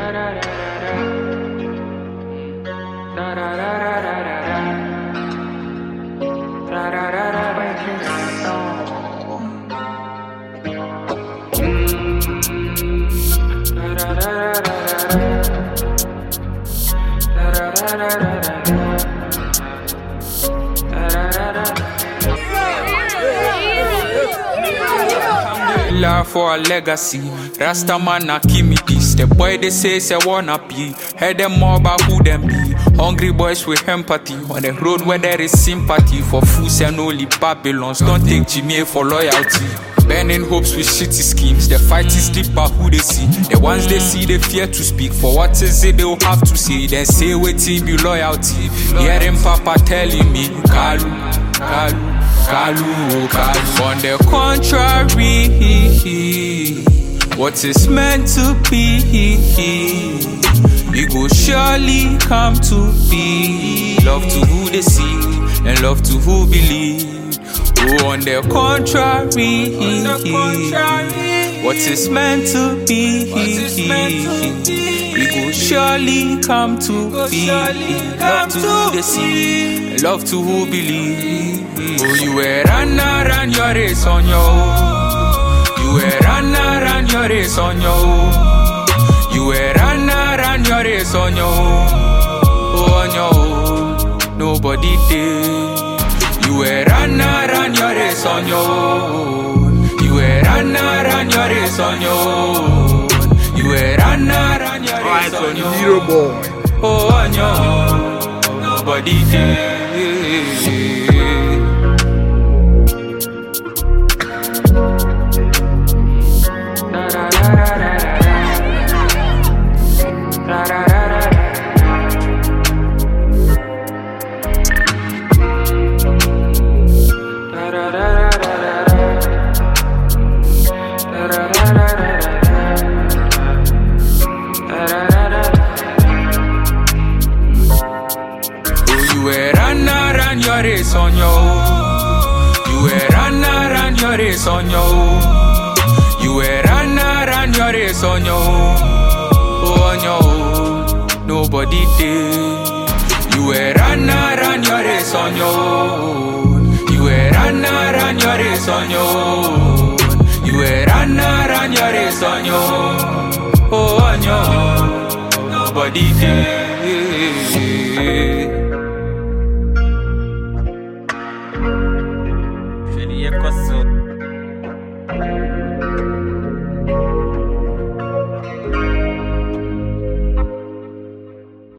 For a legacy, Rastaman na give me this. The boy they say wanna be. Heard them more about who them be. Hungry boys with empathy. On the road where there is sympathy. For fools and only Babylons. Don't take Jimmy for loyalty. Burning hopes with shitty schemes. The fight is deep but who they see. The ones they see they fear to speak. For what is it they'll have to say. Then say waiting be loyalty. Hearing Papa telling me Kalu, Kalu, Kalu, oh Kalu. On the contrary, what is meant to be, it will surely come to be. Love to who they see and love to who believe. Oh, on the contrary, what is meant to be, it will surely come to be. Love to who they see and love to who believe. Oh, you were run your race on your own. You were run your race on your own. You were run your race on your own. Oh, on your own. Nobody did. You were run your race on your own. You were run your race on your own. You were run your race on your own. Oh, on your own. Nobody did. Your race on your own. You were run your race on your own. You were run your race on your own. Oh, on your own. Nobody did. You were run your race on your own. You were run your race on your own. You were run your race on your own. Oh, on your own. Nobody did.